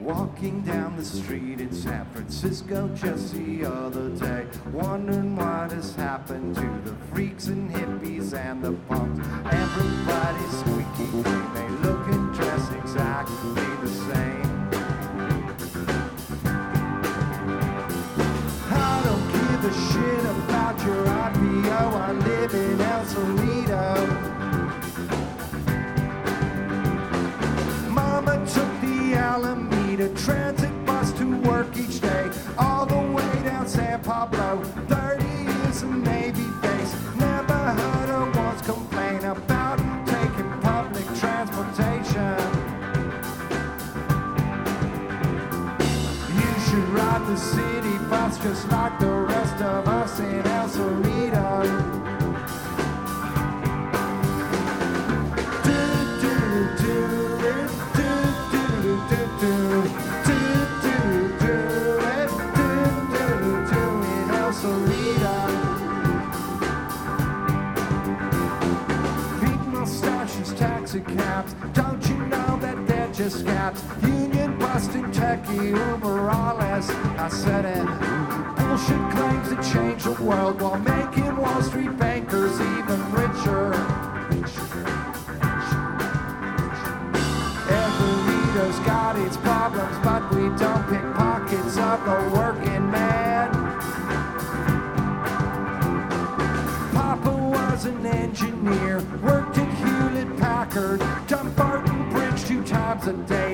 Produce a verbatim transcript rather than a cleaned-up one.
Walking down the street in San Francisco just the other day, wondering what has happened to the freaks and hippies and the punks. Everybody's squeaky clean, they look and dress exactly the same. I don't give a shit about your I P O, I live in El Cerrito. Mama took the Alameda transit bus to work each day, all the way down San Pablo, thirty years in Navy base. Never heard her once complain about taking public transportation. You should ride the city bus just like the rest of us in El Cerrito. Cabs. Don't you know that they're just scabs? Union busting techie Uber alles. I said it. Bullshit claims to change the world while making Wall Street bankers even richer. Every got its problems, but we don't pick pockets of the working man. Papa was an engineer, worked at Hewlett Packard, Dumbarton Bridge two times a day.